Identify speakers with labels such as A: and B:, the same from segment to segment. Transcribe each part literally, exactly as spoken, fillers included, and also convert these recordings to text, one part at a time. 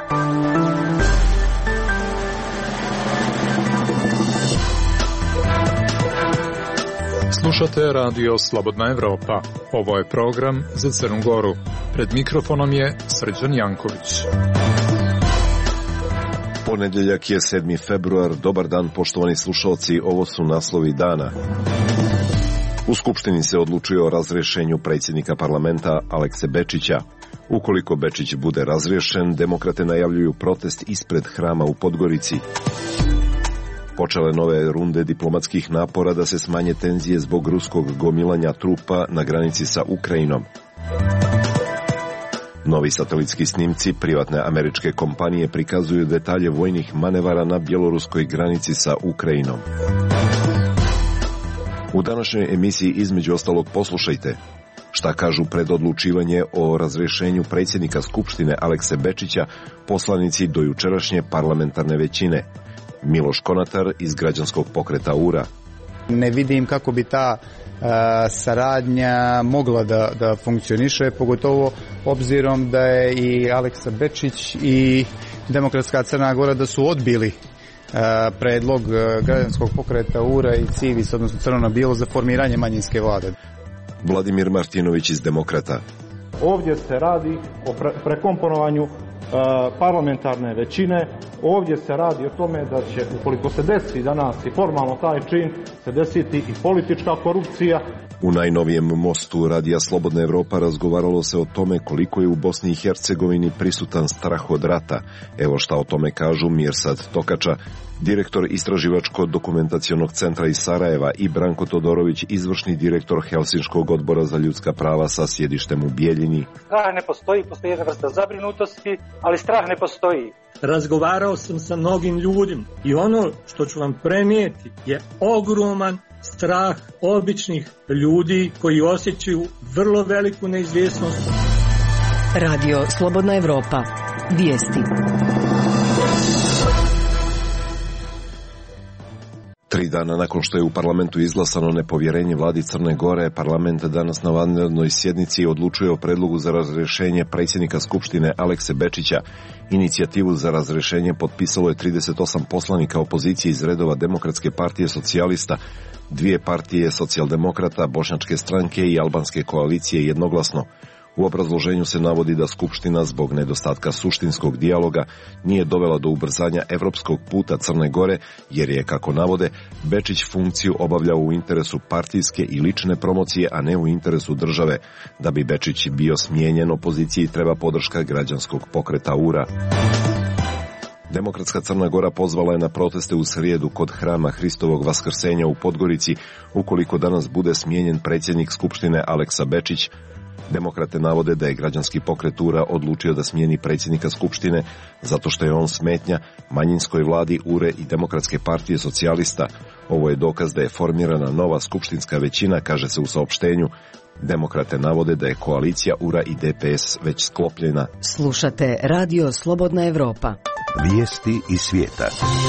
A: Slušate radio Slobodna Evropa. Ovo je program za Crnu Goru. Pred mikrofonom je Srđan Janković.
B: Ponedjeljak je sedmi februar. Dobar dan, poštovani slušalci. Ovo su naslovi dana. U Skupštini se odlučuje o razrješenju predsjednika parlamenta Alekse Bečića. Ukoliko Bečić bude razriješen, demokrate najavljuju protest ispred hrama u Podgorici. Počele nove runde diplomatskih napora da se smanje tenzije zbog ruskog gomilanja trupa na granici sa Ukrajinom. Novi satelitski snimci privatne američke kompanije prikazuju detalje vojnih manevara na bjeloruskoj granici sa Ukrajinom. U današnjoj emisiji između ostalog poslušajte šta kažu pred odlučivanje o razrješenju predsjednika Skupštine Alekse Bečića poslanici do jučerašnje parlamentarne većine. Miloš Konatar iz građanskog pokreta U R A.
C: Ne vidim kako bi ta uh, saradnja mogla da, da funkcioniše, pogotovo obzirom da je i Aleksa Bečić i Demokratska Crna Gora da su odbili uh, predlog uh, građanskog pokreta U R A i Civis, odnosno Crno na bijelo, za formiranje manjinske vlade.
B: Vladimir Martinović iz Demokrata.
D: Ovdje se radi o pre- prekomponovanju parlamentarne većine. Ovdje se radi o tome da će, ukoliko se desi danas i formalno taj čin, se desiti i politička korupcija.
B: U najnovijem mostu Radija Slobodna Evropa razgovaralo se o tome koliko je u Bosni i Hercegovini prisutan strah od rata. Evo šta o tome kažu Mirsad Tokača, direktor Istraživačko-dokumentacionog centra iz Sarajeva, i Branko Todorović, izvršni direktor Helsinškog odbora za ljudska prava sa sjedištem u Bijeljini.
E: Strah ne postoji, postoji jedna vrsta zabrinutosti, ali strah ne postoji.
F: Razgovarao sam sa mnogim ljudima i ono što ću vam prenijeti je ogroman strah običnih ljudi koji osjećaju vrlo veliku neizvjesnost.
G: Radio Slobodna Evropa. Vijesti.
B: Tri dana nakon što je u parlamentu izglasano nepovjerenje vladi Crne Gore, parlament danas na vanrednoj sjednici odlučuje o predlogu za razrješenje predsjednika Skupštine Alekse Bečića. Inicijativu za razrješenje potpisalo je trideset osam poslanika opozicije iz redova Demokratske partije socijalista, dvije partije socijaldemokrata, Bošnjačke stranke i Albanske koalicije jednoglasno. U obrazloženju se navodi da Skupština zbog nedostatka suštinskog dijaloga nije dovela do ubrzanja evropskog puta Crne Gore, jer je, kako navode, Bečić funkciju obavljao u interesu partijske i lične promocije, a ne u interesu države. Da bi Bečić bio smijenjen, opoziciji treba podrška građanskog pokreta U R A. Demokratska Crna Gora pozvala je na proteste u srijedu kod hrama Hristovog Vaskrsenja u Podgorici, ukoliko danas bude smijenjen predsjednik Skupštine Aleksa Bečić. Demokrate navode da je građanski pokret U R A odlučio da smijeni predsjednika Skupštine zato što je on smetnja manjinskoj vladi U R A i Demokratske partije socijalista. Ovo je dokaz da je formirana nova skupštinska većina, kaže se u saopštenju. Demokrate navode da je koalicija U R A i D P S već sklopljena.
G: Slušate Radio Slobodna Evropa.
B: Vijesti iz svijeta.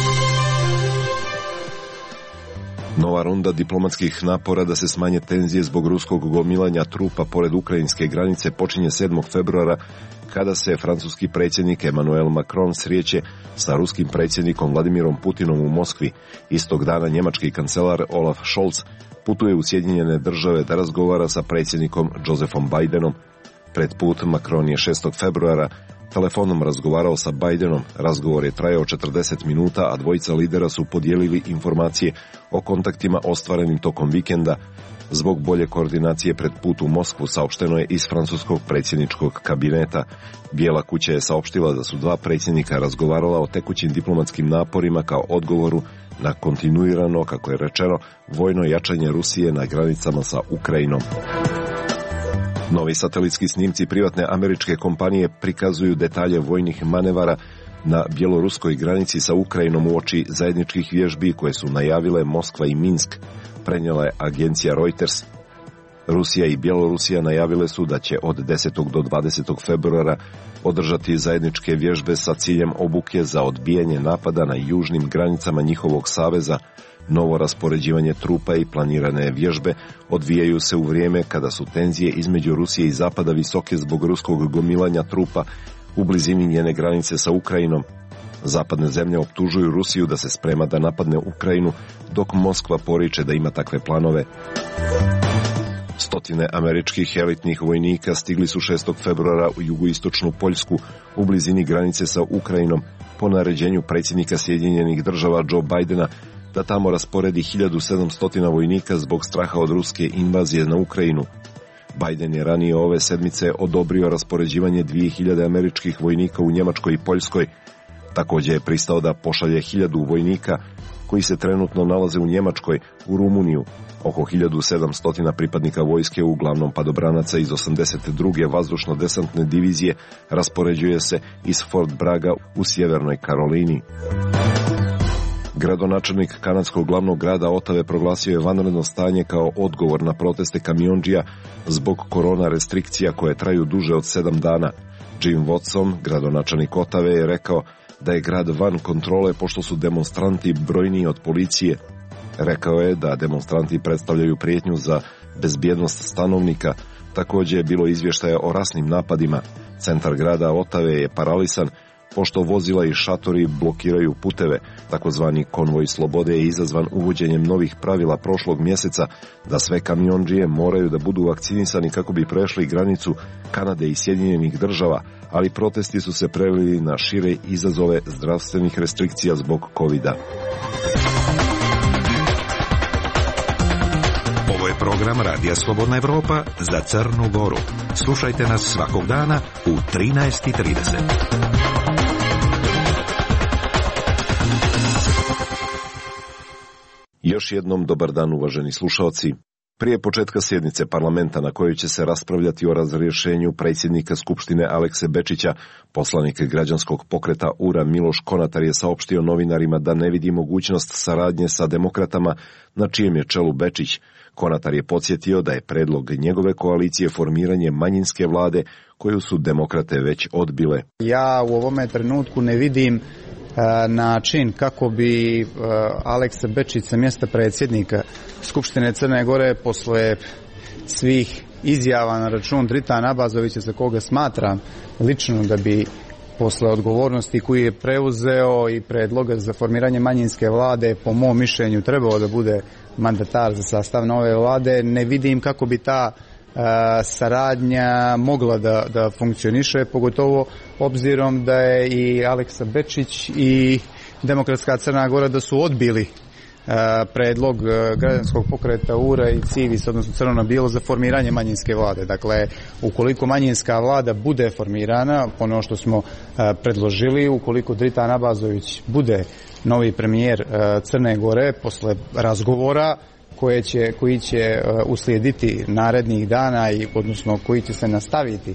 B: Nova runda diplomatskih napora da se smanje tenzije zbog ruskog gomilanja trupa pored ukrajinske granice počinje sedmog februara, kada se francuski predsjednik Emmanuel Macron srijeće sa ruskim predsjednikom Vladimirom Putinom u Moskvi. Istog dana njemački kancelar Olaf Scholz putuje u Sjedinjene Države da razgovara sa predsjednikom Josephom Bidenom. Pred put Macron je šestog februara telefonom razgovarao sa Bidenom. Razgovor je trajao četrdeset minuta, a dvojica lidera su podijelili informacije o kontaktima ostvarenim tokom vikenda. Zbog bolje koordinacije pred put u Moskvu, saopšteno je iz francuskog predsjedničkog kabineta. Bijela kuća je saopštila da su dva predsjednika razgovarala o tekućim diplomatskim naporima kao odgovoru na kontinuirano, kako je rečeno, vojno jačanje Rusije na granicama sa Ukrajinom. Novi satelitski snimci privatne američke kompanije prikazuju detalje vojnih manevara na bjeloruskoj granici sa Ukrajinom uoči zajedničkih vježbi koje su najavile Moskva i Minsk, prenijela je agencija Reuters. Rusija i Bjelorusija najavile su da će od desetog do dvadesetog februara održati zajedničke vježbe sa ciljem obuke za odbijanje napada na južnim granicama njihovog saveza. Novo raspoređivanje trupa i planirane vježbe odvijaju se u vrijeme kada su tenzije između Rusije i Zapada visoke zbog ruskog gomilanja trupa u blizini njene granice sa Ukrajinom. Zapadne zemlje optužuju Rusiju da se sprema da napadne Ukrajinu, dok Moskva poriče da ima takve planove. Stotine američkih elitnih vojnika stigli su šestog februara u jugoistočnu Poljsku u blizini granice sa Ukrajinom po naređenju predsjednika Sjedinjenih država Joe Bidena da tamo rasporedi hiljadu sedamsto vojnika zbog straha od ruske invazije na Ukrajinu. Biden je ranije ove sedmice odobrio raspoređivanje dvije hiljade američkih vojnika u Njemačkoj i Poljskoj. Također je pristao da pošalje hiljadu vojnika koji se trenutno nalaze u Njemačkoj, u Rumuniju. Oko hiljadu sedamsto pripadnika vojske, uglavnom padobranaca iz osamdeset druge vazdušno-desantne divizije, raspoređuje se iz Fort Braga u sjevernoj Karolini. Gradonačelnik kanadskog glavnog grada Otave proglasio je vanredno stanje kao odgovor na proteste kamiondžija zbog korona restrikcija koje traju duže od sedam dana. Jim Watson, gradonačelnik Otave, je rekao da je grad van kontrole pošto su demonstranti brojniji od policije. Rekao je da demonstranti predstavljaju prijetnju za bezbjednost stanovnika. Također je bilo izvještaja o rasnim napadima. Centar grada Otave je paralisan pošto vozila i šatori blokiraju puteve. Takozvani konvoj slobode je izazvan uvođenjem novih pravila prošlog mjeseca da sve kamiondžije moraju da budu vakcinisani kako bi prešli granicu Kanade i Sjedinjenih država, ali protesti su se prelili na šire izazove zdravstvenih restrikcija zbog kovida.
H: Ovo je program Radija Slobodna Evropa za Crnu Goru. Slušajte nas svakog dana u trinaest i trideset.
B: Još jednom dobar dan, uvaženi slušaoci. Prije početka sjednice parlamenta na kojoj će se raspravljati o razrješenju predsjednika Skupštine Alekse Bečića, poslanik građanskog pokreta U R A Miloš Konatar je saopštio novinarima da ne vidi mogućnost saradnje sa demokratama na čijem je čelu Bečić. Konatar je podsjetio da je predlog njegove koalicije formiranje manjinske vlade koju su demokrate već odbile.
C: Ja u ovome trenutku ne vidim način kako bi Aleksa Bečić sa mjesta predsjednika Skupštine Crne Gore posle svih izjava na račun Dritana Abazovića, za koga smatram lično da bi posle odgovornosti koju je preuzeo i predloga za formiranje manjinske vlade po mom mišljenju trebao da bude mandatar za sastav nove vlade, ne vidim kako bi ta saradnja mogla da, da funkcioniše, pogotovo obzirom da je i Aleksa Bečić i Demokratska Crna Gora da su odbili predlog građanskog pokreta U R A i Civis, odnosno Crno na bijelo, za formiranje manjinske vlade. Dakle, ukoliko manjinska vlada bude formirana, ono što smo predložili, ukoliko Dritan Abazović bude novi premijer Crne Gore posle razgovora koje će, koji će uslijediti narednih dana i odnosno koji će se nastaviti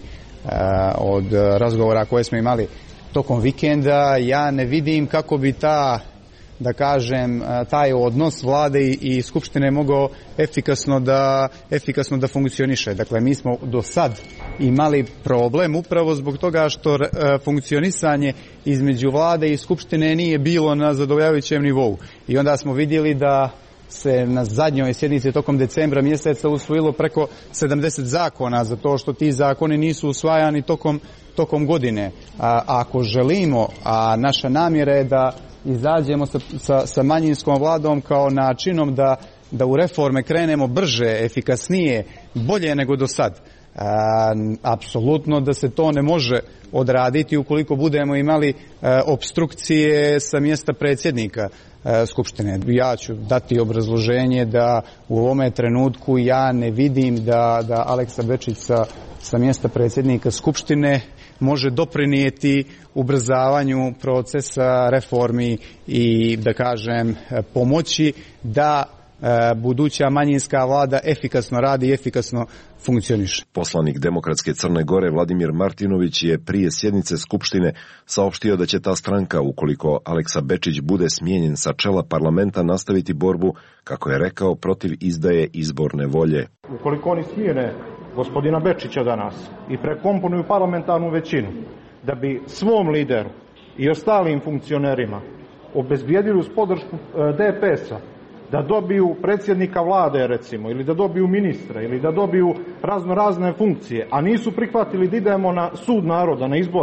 C: od razgovora koje smo imali tokom vikenda, ja ne vidim kako bi ta, da kažem, taj odnos vlade i skupštine mogao efikasno da, efikasno da funkcioniše. Dakle, mi smo do sad imali problem upravo zbog toga što funkcionisanje između vlade i skupštine nije bilo na zadovoljavajućem nivou. I onda smo vidjeli da se na zadnjoj sjednici tokom decembra mjeseca usvojilo preko sedamdeset zakona, za to što ti zakoni nisu usvajani tokom, tokom godine. A, ako želimo, a naša namjera je da izađemo sa, sa, sa manjinskom vladom kao načinom da, da u reforme krenemo brže, efikasnije, bolje nego do sad. A, apsolutno da se to ne može odraditi ukoliko budemo imali a, obstrukcije sa mjesta predsjednika a, Skupštine. Ja ću dati obrazloženje da u ovome trenutku ja ne vidim da, da Aleksa Bečić sa, sa mjesta predsjednika Skupštine može doprinijeti ubrzavanju procesa reformi i, da kažem, pomoći da buduća manjinska vlada efikasno radi i efikasno funkcioniše.
B: Poslanik Demokratske Crne Gore Vladimir Martinović je prije sjednice Skupštine saopštio da će ta stranka, ukoliko Aleksa Bečić bude smijenjen sa čela parlamenta, nastaviti borbu, kako je rekao, protiv izdaje izborne volje.
D: Ukoliko oni smijene gospodina Bečića danas i prekomponuju parlamentarnu većinu da bi svom lideru i ostalim funkcionerima obezbijedili uz podršku D P S-a da dobiju predsjednika vlade, recimo, ili da dobiju ministra, ili da dobiju razno razne funkcije, a nisu prihvatili da idemo na sud naroda, na izbore,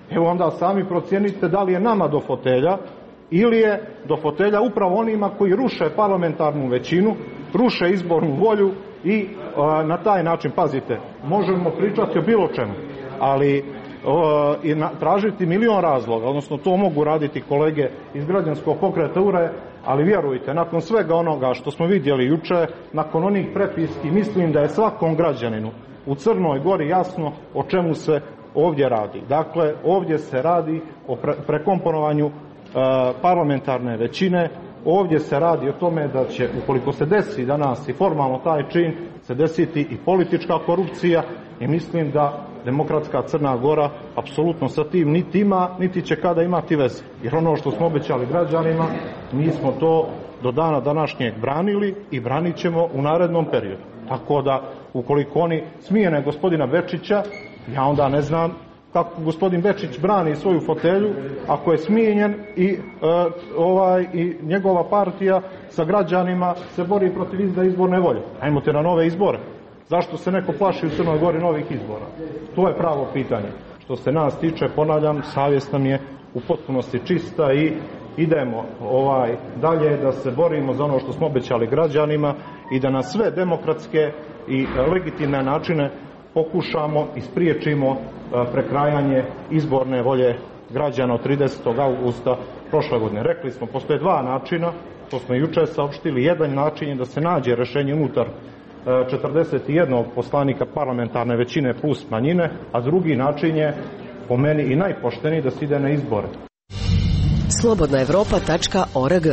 D: Evo onda sami procijenite da li je nama do fotelja ili je do fotelja upravo onima koji ruše parlamentarnu većinu, ruše izbornu volju i a, na taj način, pazite, možemo pričati o bilo čemu, ali a, i na, tražiti milion razloga, odnosno to mogu raditi kolege iz građanskog pokreta U R E, ali vjerujte, nakon svega onoga što smo vidjeli juče, nakon onih prepiski, mislim da je svakom građaninu u Crnoj Gori jasno o čemu se ovdje radi. Dakle, ovdje se radi o pre, prekomponovanju parlamentarne većine. Ovdje se radi o tome da će, ukoliko se desi danas i formalno taj čin, se desiti i politička korupcija i mislim da demokratska Crna Gora apsolutno sa tim niti ima, niti će kada imati veze. Jer ono što smo obećali građanima, mi smo to do dana današnjeg branili i branit ćemo u narednom periodu. Tako da, ukoliko oni smijene gospodina Bečića, ja onda ne znam kako gospodin Bečić brani svoju fotelju ako je smijenjen i, e, ovaj, i njegova partija sa građanima se bori protiv izborne volje. Ajmo te na nove izbore. Zašto se neko plaši u Crnoj Gori novih izbora? To je pravo pitanje. Što se nas tiče, ponavljam, savjest nam je u potpunosti čista i idemo ovaj dalje da se borimo za ono što smo obećali građanima i da na sve demokratske i legitimne načine pokušamo i spriječimo prekrajanje izborne volje građana od tridesetog augusta prošle godine. Rekli smo, postoje dva načina, to smo jučer saopštili. Jedan način je da se nađe rješenje unutar četrdeset jednog poslanika parlamentarne većine plus manjine, a drugi način je, po meni i najpošteniji, da se ide na izbore.
G: slobodna evropa tačka org.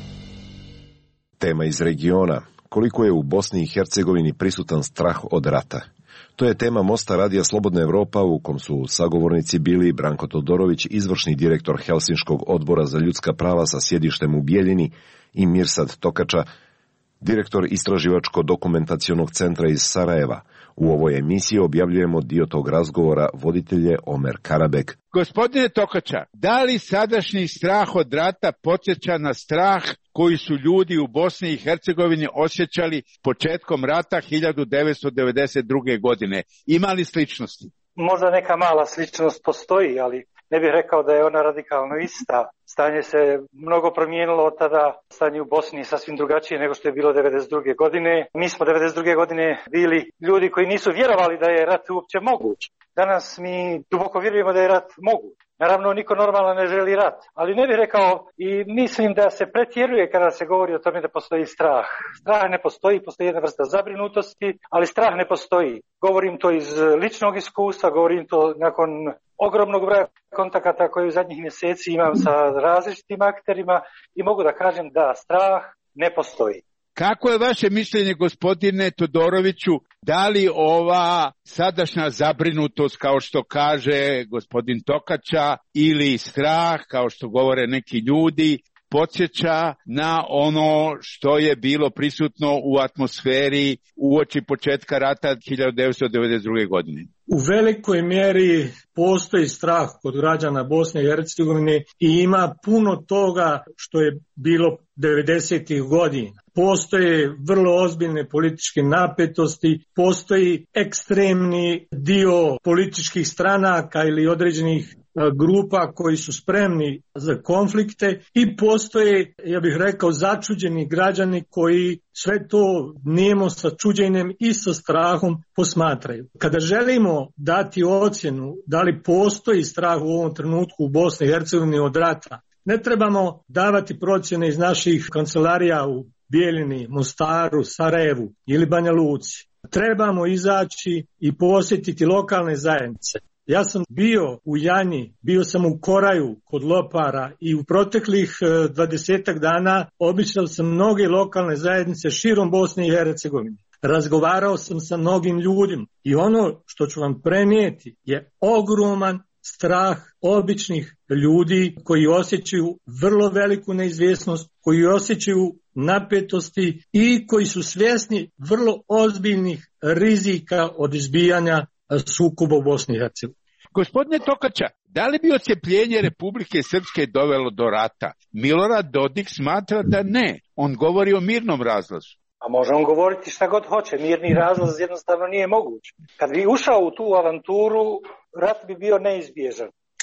B: Tema iz regiona. Koliko je u Bosni i Hercegovini prisutan strah od rata? To je tema Mosta radija Slobodna Evropa, u kom su sagovornici bili Branko Todorović, izvršni direktor Helsinškog odbora za ljudska prava sa sjedištem u Bijeljini, i Mirsad Tokača, direktor Istraživačko-dokumentacionog centra iz Sarajeva. U ovoj emisiji objavljujemo dio tog razgovora, voditelj je Omer Karabek.
I: Gospodine Tokača, da li sadašnji strah od rata podsjeća na strah koji su ljudi u Bosni i Hercegovini osjećali početkom rata hiljadu devetsto devedeset druge. godine? Ima li sličnosti?
E: Možda neka mala sličnost postoji, ali ne bih rekao da je ona radikalno ista. Stanje se mnogo promijenilo od tada. Stanje u Bosni je sasvim drugačije nego što je bilo devedeset druge. godine. Mi smo devedeset druge. godine bili ljudi koji nisu vjerovali da je rat uopće moguć. Danas mi duboko vjerujemo da je rat moguć. Naravno, niko normalno ne želi rat, ali ne bih rekao i mislim da se pretjeruje kada se govori o tome da postoji strah. Strah ne postoji, postoji jedna vrsta zabrinutosti, ali strah ne postoji. Govorim to iz ličnog iskustva, govorim to nakon ogromnog broja kontakata koje u zadnjih mjeseci imam sa različitim akterima i mogu da kažem da strah ne postoji.
I: Kako je vaše mišljenje, gospodine Todoroviću, da li ova sadašnja zabrinutost, kao što kaže gospodin Tokača, ili strah, kao što govore neki ljudi, podsjeća na ono što je bilo prisutno u atmosferi uoči početka rata hiljadu devetsto devedeset druge. godine?
F: U velikoj mjeri postoji strah kod građana Bosne i Hercegovine i ima puno toga što je bilo devedesetih godina. Postoje vrlo ozbiljne političke napetosti, postoji ekstremni dio političkih stranaka ili određenih grupa koji su spremni za konflikte i postoje, ja bih rekao, začuđeni građani koji sve to nemo sa čuđenjem i sa strahom posmatraju. Kada želimo dati ocjenu da li postoji strah u ovom trenutku u Bosni i Hercegovini od rata, ne trebamo davati procjene iz naših kancelarija u Bijeljini, Mostaru, Sarajevu ili Banja Luci. Trebamo izaći i posjetiti lokalne zajednice. Ja sam bio u Janji, bio sam u Koraju kod Lopara i u proteklih dvadesetak dana obišao sam mnoge lokalne zajednice širom Bosne i Hercegovine. Razgovarao sam sa mnogim ljudima i ono što ću vam prenijeti je ogroman strah običnih ljudi koji osjećaju vrlo veliku neizvjesnost, koji osjećaju napetosti i koji su svjesni vrlo ozbiljnih rizika od izbijanja sukoba u Bosni i Hercegovini.
I: Gospodine Tokača, da li bi odcepljenje Republike Srpske dovelo do rata? Milorad Dodik smatra da ne. On govori o mirnom razlazu.
E: A može on govoriti šta god hoće. Mirni razlaz jednostavno nije moguć. Kad bi ušao u tu avanturu, rat bi bio neizbježan.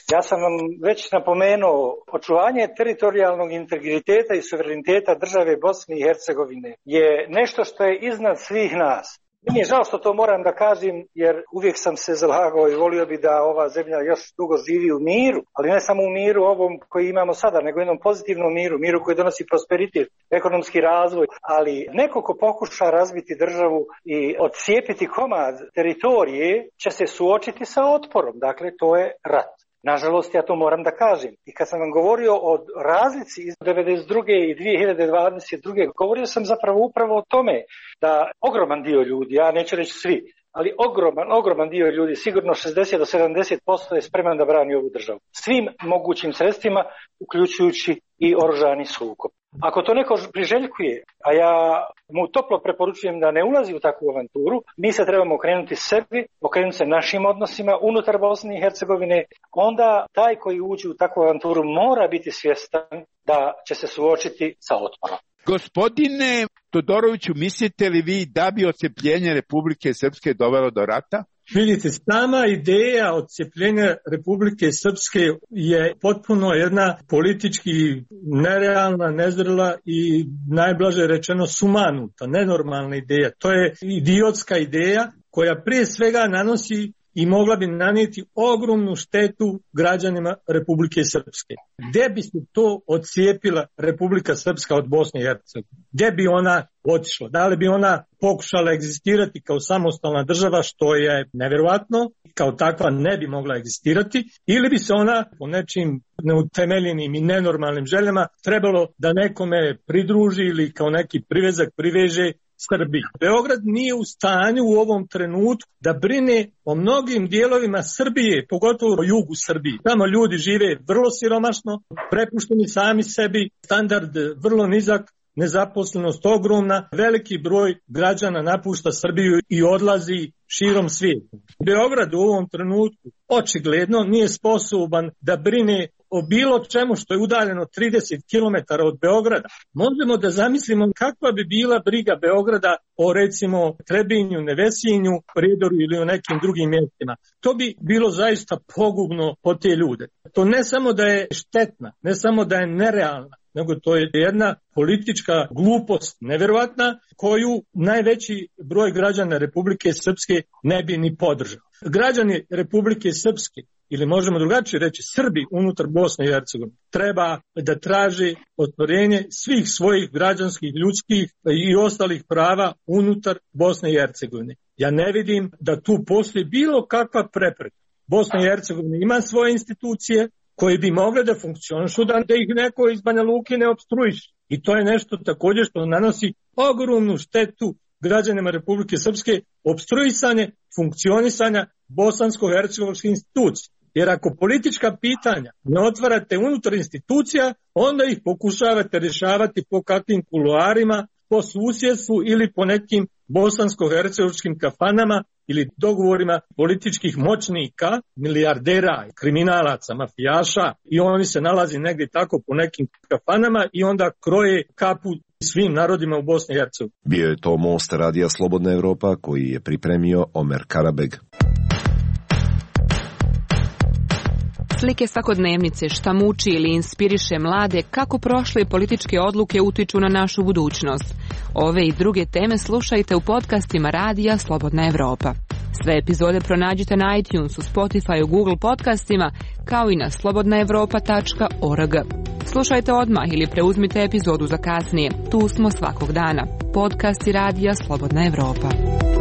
E: Ja sam vam već napomenuo, očuvanje teritorijalnog integriteta i suvereniteta države Bosne i Hercegovine je nešto što je iznad svih nas. Meni je žao što to moram da kažem, jer uvijek sam se zalagao i volio bi da ova zemlja još dugo živi u miru, ali ne samo u miru ovom koji imamo sada, nego jednom pozitivnom miru, miru koji donosi prosperitet, ekonomski razvoj, ali neko ko pokuša razbiti državu i odcijepiti komad teritorije će se suočiti sa otporom, dakle to je rat. Nažalost, ja to moram da kažem. I kad sam vam govorio o razlici iz devedeset druge i dvije hiljade dvadeset druge. govorio sam zapravo upravo o tome da ogroman dio ljudi, ja neću reći svi, ali ogroman, ogroman dio ljudi, sigurno šezdeset do sedamdeset posto je spreman da brani ovu državu. Svim mogućim sredstvima, uključujući i oružani sukob. Ako to neko priželjkuje, a ja mu toplo preporučujem da ne ulazi u takvu avanturu, mi se trebamo okrenuti sebi, okrenuti se našim odnosima unutar Bosne i Hercegovine, onda taj koji uđe u takvu avanturu mora biti svjestan da će se suočiti sa otporom.
I: Gospodine Todoroviću, mislite li vi da bi odcepljenje Republike Srpske dovelo do rata?
F: Vidite, sama ideja odcepljenja Republike Srpske je potpuno jedna politički nerealna, nezrela i najblaže rečeno sumanuta, nenormalna ideja. To je idiotska ideja koja prije svega nanosi i mogla bi nanijeti ogromnu štetu građanima Republike Srpske. Gde bi se to odcijepila Republika Srpska od Bosne i Hercegovine? Gde bi ona otišla? Da li bi ona pokušala egzistirati kao samostalna država, što je nevjerovatno, kao takva ne bi mogla egzistirati, ili bi se ona po nečim neutemeljenim i nenormalnim željama trebalo da nekome pridruži ili kao neki privezak priveže Srbiji. Beograd nije u stanju u ovom trenutku da brine o mnogim dijelovima Srbije, pogotovo o jugu Srbije. Tamo ljudi žive vrlo siromašno, prepušteni sami sebi, standard vrlo nizak, nezaposlenost ogromna, veliki broj građana napušta Srbiju i odlazi širom svijeta. Beograd u ovom trenutku očigledno nije sposoban da brine o bilo čemu što je udaljeno trideset kilometara od Beograda. Možemo da zamislimo kakva bi bila briga Beograda o recimo Trebinju, Nevesinju, Prijedoru ili o nekim drugim mjestima. To bi bilo zaista pogubno po te ljude. To ne samo da je štetna, ne samo da je nerealna, nego to je jedna politička glupost nevjerovatna koju najveći broj građana Republike Srpske ne bi ni podržao. Građani Republike Srpske, ili možemo drugačije reći Srbi unutar Bosne i Hercegovine, treba da traže ostvarenje svih svojih građanskih, ljudskih i ostalih prava unutar Bosne i Hercegovine. Ja ne vidim da tu postoji bilo kakva prepreka. Bosna i Hercegovina ima svoje institucije koje bi mogle da funkcionišu, da ih neko iz Banja Luke ne opstruiše. I to je nešto također što nanosi ogromnu štetu građanima Republike Srpske, opstruisanje funkcionisanja bosansko-hercegovačke institucije. Jer ako politička pitanja ne otvarate unutar institucija, onda ih pokušavate rješavati po kakvim kuloarima, po susjedstvu ili po nekim bosansko-hercegovačkim kafanama ili dogovorima političkih moćnika, milijardera, kriminalaca, mafijaša, i oni se nalazi negdje tako po nekim kafanama i onda kroje kapu svim narodima u Bosni i Hercegovini.
B: Bio je to Most Radija Slobodna Evropa koji je pripremio Omer Karabeg.
J: Slike svakodnevnice, šta muči ili inspiriše mlade, kako prošle političke odluke utiču na našu budućnost. Ove i druge teme slušajte u podcastima Radija Slobodna Evropa. Sve epizode pronađite na iTunesu, Spotify, Google podcastima, kao i na slobodna evropa tačka org. Slušajte odmah ili preuzmite epizodu za kasnije. Tu smo svakog dana. Podcasti Radija Slobodna Evropa.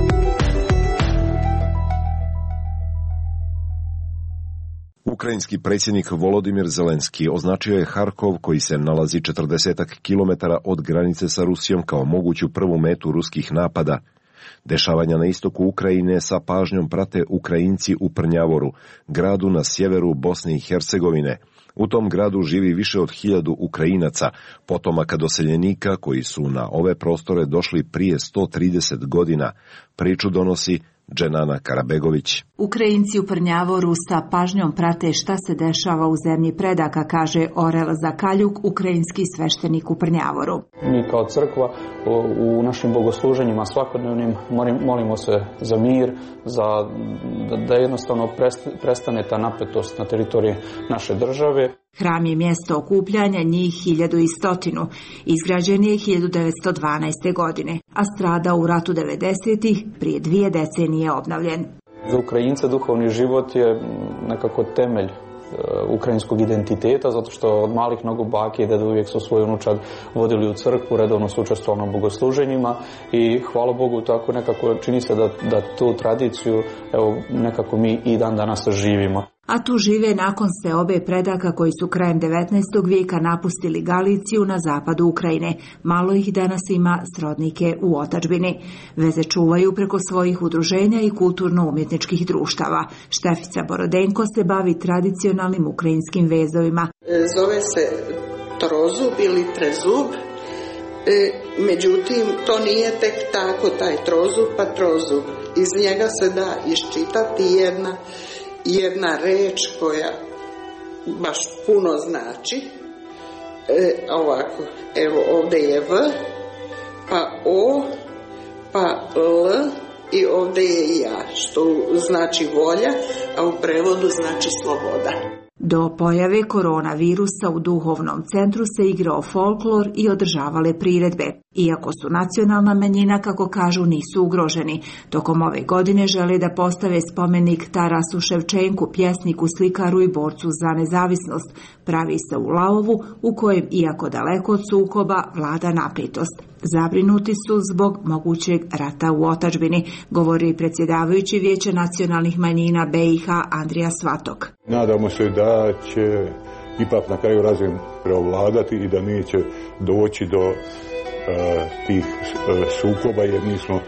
B: Ukrajinski predsjednik Volodimir Zelenski označio je Harkov, koji se nalazi četrdeset kilometara od granice sa Rusijom, kao moguću prvu metu ruskih napada. Dešavanja na istoku Ukrajine sa pažnjom prate Ukrajinci u Prnjavoru, gradu na sjeveru Bosne i Hercegovine. U tom gradu živi više od hiljadu Ukrajinaca, potomaka doseljenika koji su na ove prostore došli prije sto trideset godina. Priču donosi Dženana Karabegović.
K: Ukrajinci u Prnjavoru sa pažnjom prate šta se dešava u zemlji predaka, kaže Orel Zakaljuk, ukrajinski sveštenik u Prnjavoru.
L: Mi kao crkva u našim bogosluženjima svakodnevnim molimo se za mir, za, da jednostavno prestane ta napetost na teritoriji naše države.
K: Hram je mjesto okupljanja njih hiljadu i stotinu. Izgrađen je hiljadu devetsto dvanaeste. godine, a strada u ratu devedesetih, prije dvije decenije obnovljen.
L: Za Ukrajince duhovni život je nekako temelj ukrajinskog identiteta, zato što od malih nogu bake i deda uvijek su svoju unučad vodili u crkvu, redovno su učestvovali na bogosluženjima i hvala Bogu tako nekako čini se da, da tu tradiciju evo, nekako mi i dan danas živimo.
K: A tu žive nakon seobe predaka koji su krajem devetnaestog vijeka napustili Galiciju na zapadu Ukrajine. Malo ih danas ima srodnike u otadžbini. Veze čuvaju preko svojih udruženja i kulturno-umjetničkih društava. Štefica Borodenko se bavi tradicionalnim ukrajinskim vezovima.
M: Zove se trozub ili trezub. E, međutim, to nije tek tako taj trozub pa trozub. Iz njega se da iščitati jedna jedna reč koja baš puno znači. E, ovako, evo ovdje je V, pa O, pa L i ovdje je ja, što znači volja, a u prevodu znači sloboda.
K: Do pojave koronavirusa u duhovnom centru se igrao folklor i održavale priredbe. Iako su nacionalna manjina, kako kažu, nisu ugroženi. Tokom ove godine žele da postave spomenik Tarasu Ševčenku, pjesniku, slikaru i borcu za nezavisnost. Pravi se u Laovu, u kojem, iako daleko od sukoba, vlada napetost. Zabrinuti su zbog mogućeg rata u otadžbini, govori predsjedavajući Vijeća nacionalnih manjina B i H Andrija Svatok.
N: Nadamo se da će ipak na kraju razum preovladati i da neće doći do uh, tih uh, sukoba, jer mi smo uh,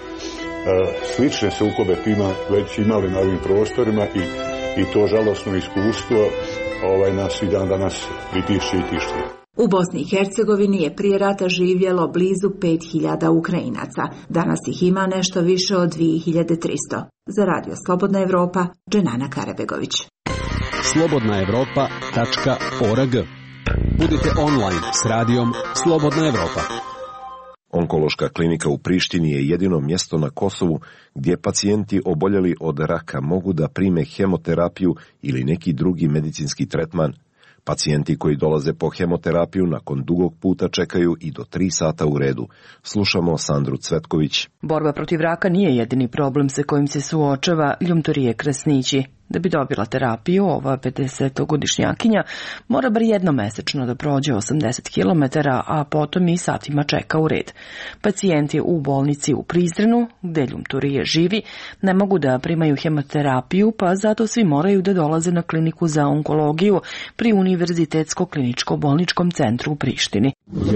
N: slične sukobe tima već imali na ovim prostorima i, i to žalosno iskustvo ovaj, nas i dan danas pritišće i tišti.
K: U Bosni i Hercegovini je prije rata živjelo blizu pet hiljada Ukrajinaca. Danas ih ima nešto više od dvije hiljade tristo. Za Radio Slobodna Evropa, Dženana Karabegović.
O: slobodna evropa tačka org. Budite online s radijom Slobodna Evropa.
B: Onkološka klinika u Prištini je jedino mjesto na Kosovu gdje pacijenti oboljeli od raka mogu da prime hemoterapiju ili neki drugi medicinski tretman. Pacijenti koji dolaze po hemoterapiju nakon dugog puta čekaju i do tri sata u redu. Slušamo Sandru Cvetković.
P: Borba protiv raka nije jedini problem sa kojim se suočava Ljumturije Krasnići. Da bi dobila terapiju, ova pedesetogodišnjakinja mora bar jednom mesečno da prođe osamdeset kilometara, a potom i satima čeka u red. Pacijenti u bolnici u Prizrenu, gde Ljumturije živi, ne mogu da primaju hemoterapiju, pa zato svi moraju da dolaze na kliniku za onkologiju pri Univerzitetsko-kliničko-bolničkom centru u Prištini.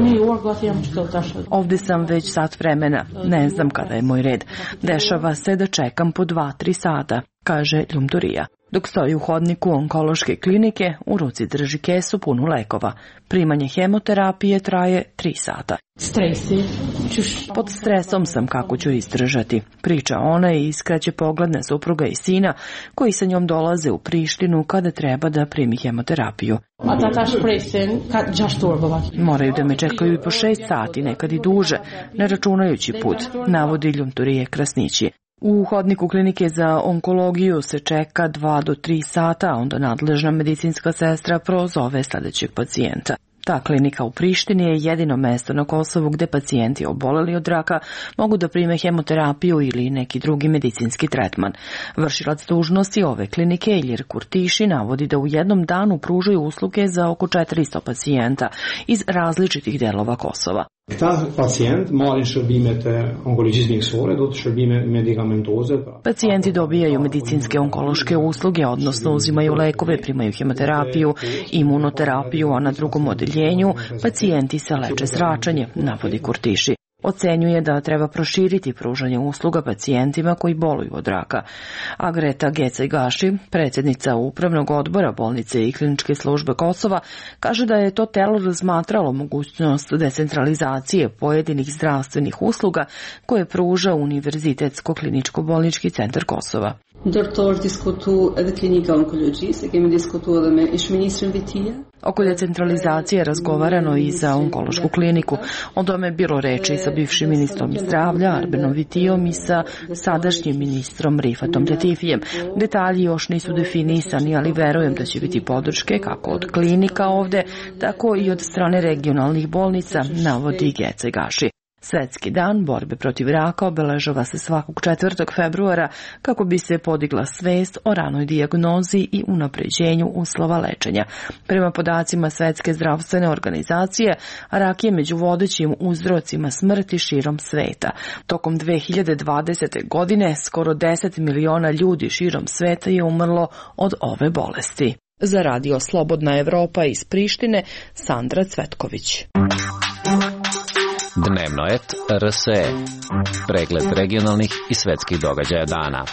P: Ovde sam već sat vremena, ne znam kada je moj red. Dešava se da čekam po dva, tri sata, kaže Ljumturija. Dok stoji u hodniku onkološke klinike, u ruci drži kesu punu lekova. Primanje hemoterapije traje tri sata. Pod stresom sam kako ću izdržati, priča ona i iskreće pogled na supruga i sina koji sa njom dolaze u Prištinu kada treba da primi hemoterapiju. Moraju da me čekaju i po šest sati, nekad i duže, ne računajući put, navodi Ljumturije Krasnići. U hodniku klinike za onkologiju se čeka dva do tri sata, a onda nadležna medicinska sestra prozove sljedećeg pacijenta. Ta klinika u Prištini je jedino mesto na Kosovu gde pacijenti oboleli od raka mogu da prime hemoterapiju ili neki drugi medicinski tretman. Vršilac dužnosti ove klinike Ilir Kurtiši navodi da u jednom danu pružaju usluge za oko četiristo pacijenta iz različitih delova Kosova. Pacijenti dobijaju medicinske onkološke usluge, odnosno uzimaju lekove, primaju hemoterapiju, imunoterapiju, a na drugom odeljenju pacijenti se leče zračenje, navodi Kurtiši. ocenjuje da treba proširiti pružanje usluga pacijentima koji boluju od raka. A Greta Gecaj-Gaši, predsjednica Upravnog odbora bolnice i kliničke službe Kosova, kaže da je to telo razmatralo mogućnost decentralizacije pojedinih zdravstvenih usluga koje pruža Univerzitetsko-kliničko-bolnički centar Kosova. Oko decentralizacije razgovarano i za onkološku kliniku. O tome je bilo reči sa bivšim ministrom zdravlja Arbenom Vitijom i sa sadašnjim ministrom Rifatom Tetifijem. Detalji još nisu definisani, ali verujem da će biti podrške kako od klinika ovde, tako i od strane regionalnih bolnica, navodi Gecaj-Gaši. Svetski dan borbe protiv raka obeležava se svakog četvrtog februara kako bi se podigla svest o ranoj dijagnozi i unapređenju uslova lečenja. Prema podacima Svetske zdravstvene organizacije, rak je među vodećim uzrocima smrti širom sveta. Tokom dve hiljade dvadesete. godine skoro deset miliona ljudi širom sveta je umrlo od ove bolesti. Za radio Slobodna Evropa iz Prištine, Sandra Cvetković.
Q: Dnevno et R S E. Pregled regionalnih i svetskih događaja dana.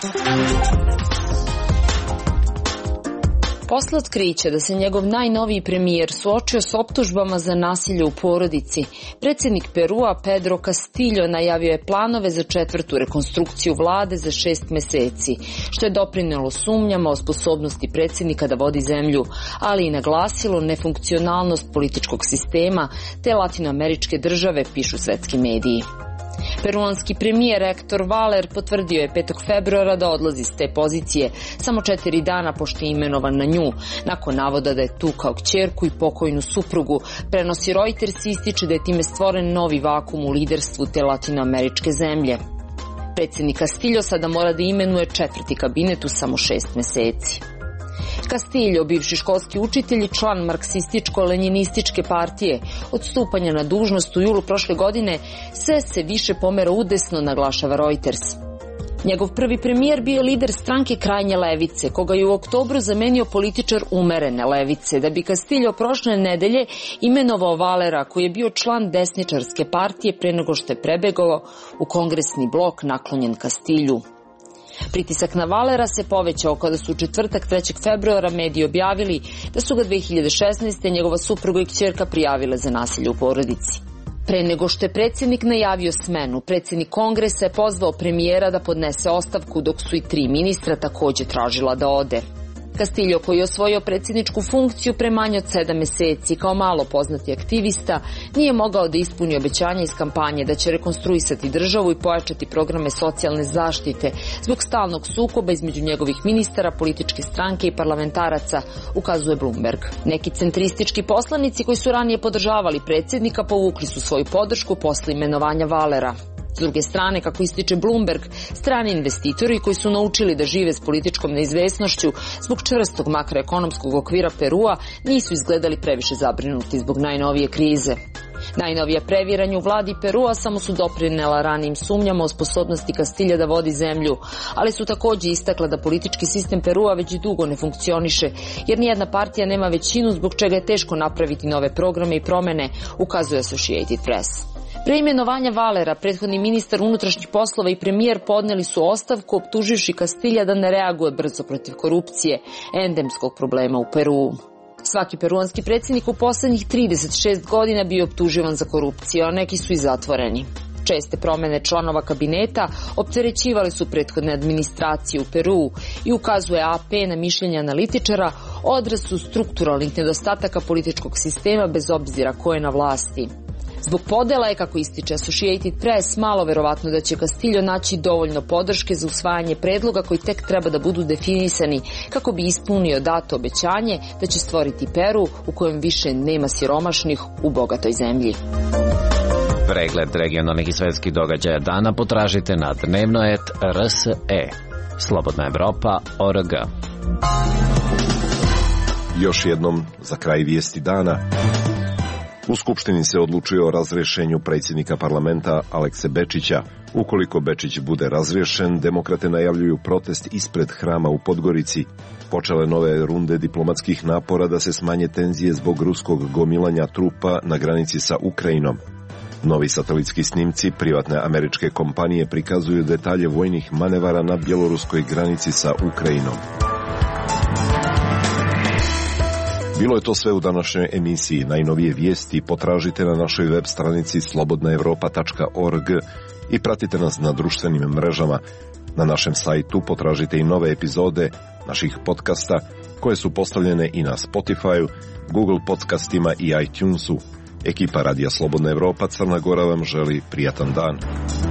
R: Posle otkrića da se njegov najnoviji premijer suočio s optužbama za nasilje u porodici, predsjednik Perua Pedro Castillo najavio je planove za četvrtu rekonstrukciju vlade za šest meseci, što je doprinelo sumnjama o sposobnosti predsjednika da vodi zemlju, ali i naglasilo nefunkcionalnost političkog sistema te latinoameričke države, pišu svetski mediji. Peruanski premijer Hector Valer potvrdio je petog februara da odlazi s te pozicije, samo četiri dana pošto je imenovan na nju, nakon navoda da je tukao kćerku i pokojnu suprugu. Prenosi Reuters i ističe da je time stvoren novi vakum u liderstvu te latinoameričke zemlje. Predsjednik Castillo sada mora da imenuje četvrti kabinet u samo šest meseci. Castillo, bivši školski učitelj i član marksističko-lenjinističke partije, od stupanja na dužnost u julu prošle godine sve se više pomera udesno, naglašava Reuters. Njegov prvi premijer bio je lider stranke krajnje levice, koga je u oktobru zamenio političar umerene levice, da bi Castillo prošle nedelje imenovao Valera, koji je bio član desničarske partije pre nego što je prebegao u kongresni blok naklonjen Castillu. Pritisak na Valera se povećao kada su u četvrtak trećeg februara mediji objavili da su ga dve hiljade šesnaeste. njegova supruga i kćerka prijavile za nasilje u porodici. Pre nego što je predsjednik najavio smenu, predsjednik kongresa je pozvao premijera da podnese ostavku, dok su i tri ministra također tražila da ode. Castillo, koji je osvojio predsjedničku funkciju pre manje od sedam meseci kao malo poznati aktivista, nije mogao da ispuni obećanja iz kampanje da će rekonstruisati državu i pojačati programe socijalne zaštite zbog stalnog sukoba između njegovih ministara, političke stranke i parlamentaraca, ukazuje Bloomberg. Neki centristički poslanici koji su ranije podržavali predsjednika povukli su svoju podršku posle imenovanja Valera. S druge strane, kako ističe Bloomberg, strani investitori koji su naučili da žive s političkom neizvesnošću zbog čvrstog makroekonomskog okvira Perua nisu izgledali previše zabrinuti zbog najnovije krize. Najnovija previranja u vladi Perua samo su doprinela ranijim sumnjama o sposobnosti Castilja da vodi zemlju, ali su također istakla da politički sistem Perua već dugo ne funkcioniše, jer nijedna partija nema većinu zbog čega je teško napraviti nove programe i promene, ukazuje Associated Press. Pre imenovanja Valera, prethodni ministar unutrašnjih poslova i premijer podneli su ostavku optuživši Castilja da ne reaguje brzo protiv korupcije, endemskog problema u Peruu. Svaki peruanski predsjednik u poslednjih trideset šest godina bio optuživan za korupciju, a neki su i zatvoreni. Česte promene članova kabineta opterećivali su prethodne administracije u Peruu i ukazuje A P na mišljenje analitičara, odraz su strukturalnih nedostataka političkog sistema bez obzira ko je na vlasti. Zbog podela je, kako ističe Associated Press, malo verovatno da će Castillo naći dovoljno podrške za usvajanje predloga koji tek treba da budu definisani kako bi ispunio dato obećanje da će stvoriti Peru u kojem više nema siromašnih u bogatoj zemlji.
Q: Pregled regionalnih i svetskih događaja dana potražite na dnevno et R S E. Slobodna Evropa точка о р г.
B: Još jednom za kraj vijesti dana. U Skupštini se odlučuje o razrješenju predsjednika parlamenta Alekse Bečića. Ukoliko Bečić bude razriješen, demokrate najavljuju protest ispred hrama u Podgorici. Počele nove runde diplomatskih napora da se smanje tenzije zbog ruskog gomilanja trupa na granici sa Ukrajinom. Novi satelitski snimci privatne američke kompanije prikazuju detalje vojnih manevara na bjeloruskoj granici sa Ukrajinom. Bilo je to sve u današnjoj emisiji. Najnovije vijesti potražite na našoj web stranici slobodna europa tačka org i pratite nas na društvenim mrežama. Na našem sajtu potražite i nove epizode naših podcasta koje su postavljene i na Spotify, Google podcastima i iTunesu. Ekipa Radija Slobodna Evropa Crna Gora vam želi prijatan dan.